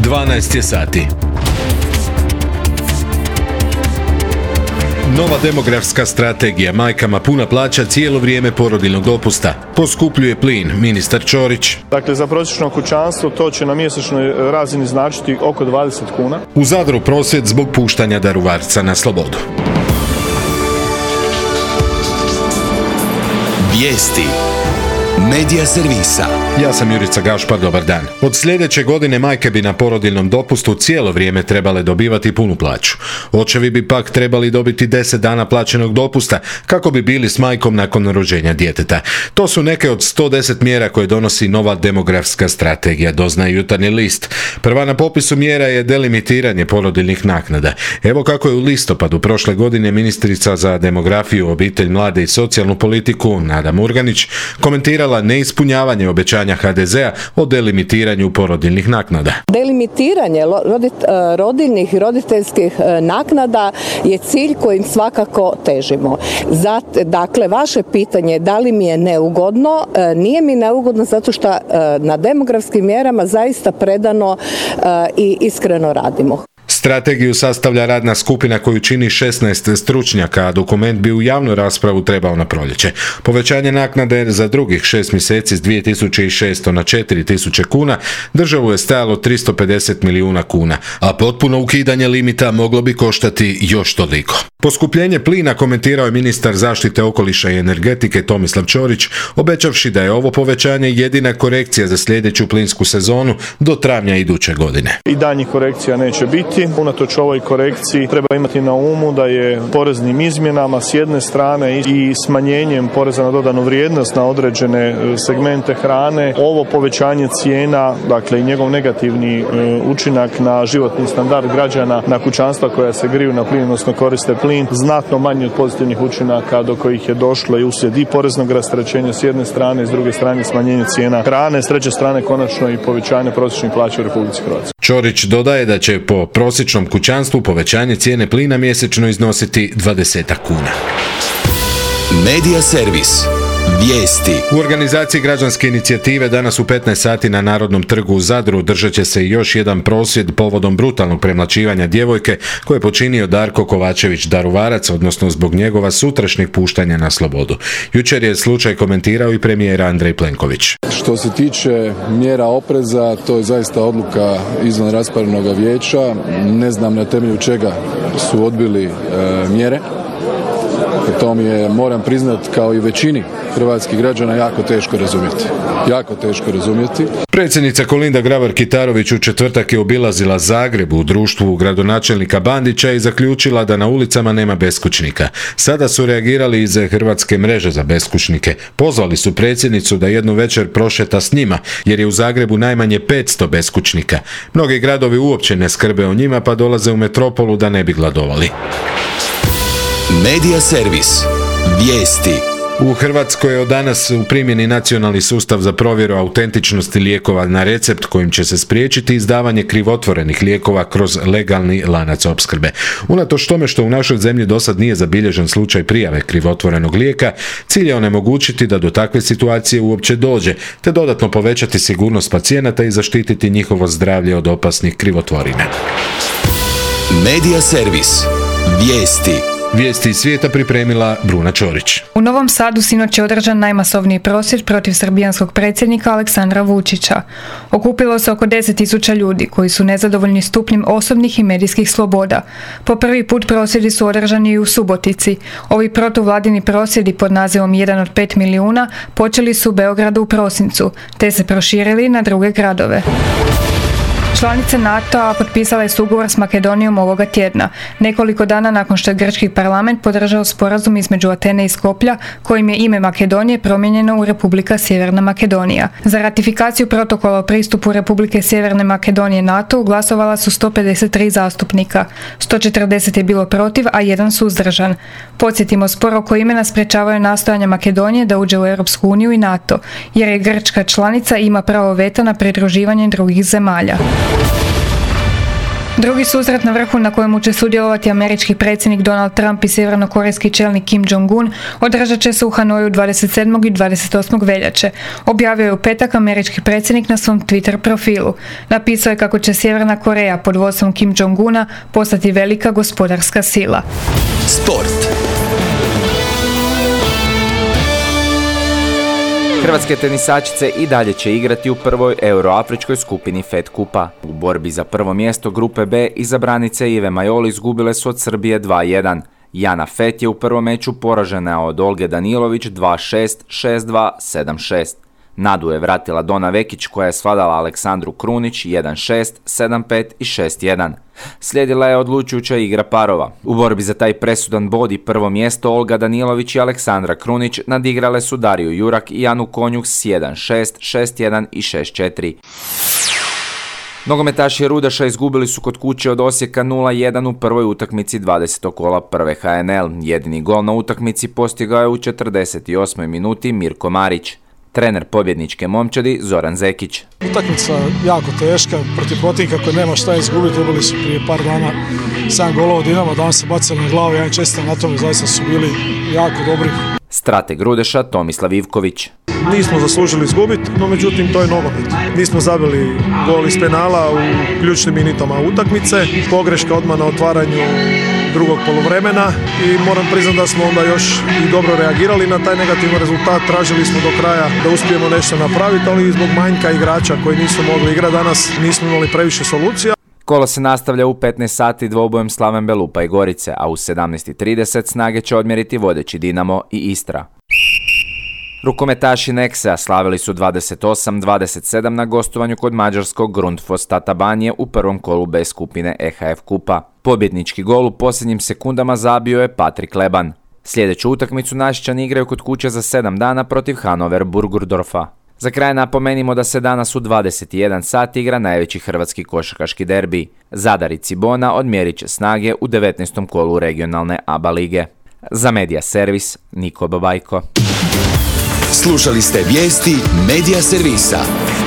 12 je sati. Nova demografska strategija majkama puna plaća cijelo vrijeme porodiljnog dopusta. Poskupljuje plin, ministar Ćorić. Dakle, za prosječno kućanstvo to će na mjesečnoj razini značiti oko 20 kuna. U Zadru prosvjed zbog puštanja Daruvarca na slobodu. Vijesti Medija servisa. Ja sam Jurica Gašpar, dobar dan. Od sljedeće godine majke bi na porodiljnom dopustu cijelo vrijeme trebale dobivati punu plaću. Očevi bi pak trebali dobiti 10 dana plaćenog dopusta kako bi bili s majkom nakon rođenja djeteta. To su neke od 110 mjera koje donosi nova demografska strategija, doznaje Jutarnji list. Prva na popisu mjera je delimitiranje porodiljnih naknada. Evo kako je u listopadu prošle godine ministrica za demografiju, obitelj, mlade i socijalnu politiku Nada Murganić komentirala neispunjavanje obećanja HDZ-a o delimitiranju porodiljnih naknada. Delimitiranje rodiljnih i roditeljskih naknada je cilj kojim svakako težimo. Dakle, vaše pitanje da li mi je neugodno, nije mi neugodno zato što na demografskim mjerama zaista predano i iskreno radimo. Strategiju sastavlja radna skupina koju čini 16 stručnjaka, a dokument bi u javnu raspravu trebao na proljeće. Povećanje naknade za drugih 6 mjeseci s 2600 na 4000 kuna državu je stajalo 350 milijuna kuna, a potpuno ukidanje limita moglo bi koštati još toliko. Poskupljenje plina komentirao je ministar zaštite okoliša i energetike Tomislav Ćorić, obećavši da je ovo povećanje jedina korekcija za sljedeću plinsku sezonu do travnja iduće godine. I daljnjih korekcija neće biti. Unatoč ovoj korekciji treba imati na umu da je poreznim izmjenama s jedne strane i smanjenjem poreza na dodanu vrijednost na određene segmente hrane, ovo povećanje cijena, dakle i njegov negativni učinak na životni standard građana, na kućanstva koja se griju na plin, odnosno koriste plin, znatno manji od pozitivnih učinaka do kojih je došlo i uslijed i poreznog rasterećenja s jedne strane, s druge strane smanjenje cijena hrane, s treće strane konačno i povećanje prosječnih plaća u Republici Hrvatskoj. Ćorić dodaje da će po prosječnom kućanstvu povećanje cijene plina mjesečno iznositi 20 kuna. Medija servis. Vijesti. U organizaciji građanske inicijative danas u 15 sati na Narodnom trgu u Zadru održat će se još jedan prosvjed povodom brutalnog premlaćivanja djevojke koje je počinio Darko Kovačević Daruvarac, odnosno zbog njegova sutrašnjeg puštanja na slobodu. Jučer je slučaj komentirao i premijer Andrej Plenković. Što se tiče mjera opreza, to je zaista odluka izvan raspravnog vijeća. Ne znam na temelju čega su odbili mjere. To mi je, moram priznati, kao i većini hrvatskih građana jako teško razumjeti. Predsjednica Kolinda Grabar-Kitarović u četvrtak je obilazila Zagreb u društvu gradonačelnika Bandića i zaključila da na ulicama nema beskućnika. Sada su reagirali iz Hrvatske mreže za beskućnike. Pozvali su predsjednicu da jednu večer prošeta s njima, jer je u Zagrebu najmanje 500 beskućnika. Mnogi gradovi uopće ne skrbe o njima pa dolaze u metropolu da ne bi gladovali. Medija servis. Vijesti. U Hrvatskoj je od danas u primjeni nacionalni sustav za provjeru autentičnosti lijekova na recept kojim će se spriječiti izdavanje krivotvorenih lijekova kroz legalni lanac opskrbe. Unatoč tome što u našoj zemlji dosad nije zabilježen slučaj prijave krivotvorenog lijeka, cilj je onemogućiti da do takve situacije uopće dođe, te dodatno povećati sigurnost pacijenata i zaštititi njihovo zdravlje od opasnih krivotvorina. Medija servis. Vijesti. Vijesti iz svijeta pripremila Bruna Ćorić. U Novom Sadu sinoć je održan najmasovniji prosvjed protiv srbijanskog predsjednika Aleksandra Vučića. Okupilo se oko 10.000 ljudi koji su nezadovoljni stupnjem osobnih i medijskih sloboda. Po prvi put prosvjedi su održani i u Subotici. Ovi protuvladini prosvjedi pod nazivom 1 od 5 milijuna počeli su u Beogradu u prosincu, te se proširili na druge gradove. Članice NATO-a potpisale su ugovor s Makedonijom ovoga tjedna, nekoliko dana nakon što je grčki parlament podržao sporazum između Atene i Skoplja, kojim je ime Makedonije promijenjeno u Republika Sjeverna Makedonija. Za ratifikaciju protokola o pristupu Republike Sjeverne Makedonije NATO glasovala su 153 zastupnika. 140 je bilo protiv, a 1 suzdržan. Podsjetimo, spor oko imena sprječavaju nastojanja Makedonije da uđe u Europsku uniju i NATO, jer je grčka članica i ima pravo veta na pridruživanje drugih zemalja. Drugi susret na vrhu na kojemu će sudjelovati američki predsjednik Donald Trump i sjevernokorejski čelnik Kim Jong-un održat će se u Hanoju 27. i 28. veljače. Objavio je u petak američki predsjednik na svom Twitter profilu. Napisao je kako će Sjeverna Koreja pod vodstvom Kim Jong-una postati velika gospodarska sila. Sport. Hrvatske tenisačice i dalje će igrati u prvoj euroafričkoj skupini Fed Kupa. U borbi za prvo mjesto grupe B izabranice Ive Majoli izgubile su od Srbije 2-1. Jana Feth je u prvom meču poražena od Olge Danilović 2-6, 6-2, 7-6. Nadu je vratila Dona Vekić koja je svladala Aleksandru Krunić 1-6, 7-5 i 6-1. Slijedila je odlučujuća igra parova. U borbi za taj presudan bod i prvo mjesto Olga Danilović i Aleksandra Krunić nadigrale su Dariju Jurak i Anu Konjuh s 1-6, 6-1 i 6-4. Nogometaši Rudaša izgubili su kod kuće od Osijeka 0-1 u prvoj utakmici 20. kola prve HNL. Jedini gol na utakmici postigao je u 48. minuti Mirko Marić. Trener pobjedničke momčadi Zoran Zekić. Utakmica jako teška, protiv protivnika koji nema šta izgubiti, dobili su prije par dana 7 golova od Dinama, danas se bacali na glavu, ja im čestitam na tome, zaista su bili jako dobri. Strateg Rudeša Tomislav Ivković. Nismo zaslužili izgubiti, no međutim to je nogomet. Nismo zabili gol iz penala u ključnim minutama utakmice, pogreška odmah na otvaranju drugog poluvremena i moram priznati da smo onda još i dobro reagirali na taj negativan rezultat. Tražili smo do kraja da uspijemo nešto napraviti, ali zbog manjka igrača koji nisu mogli igrati danas nismo imali previše solucija. Kolo se nastavlja u 15 sati dvobojem Slaven Belupa i Gorice, a u 17:30 snage će odmjeriti vodeći Dinamo i Istra. Rukometaši Nexa slavili su 28-27 na gostovanju kod mađarskog Grundfos Tatabanje u prvom kolu B skupine EHF Kupa. Pobjednički gol u posljednjim sekundama zabio je Patrik Leban. Sljedeću utakmicu Našičani igraju kod kuće za 7 dana protiv Hannover Burgerdorfa. Za kraj napomenimo da se danas u 21 sat igra najveći hrvatski košarkaški derbi. Zadar i Cibona odmjerit će snage u 19. kolu regionalne ABA lige. Za Medija Servis, Niko Babajko. Slušali ste vijesti Medija Servisa.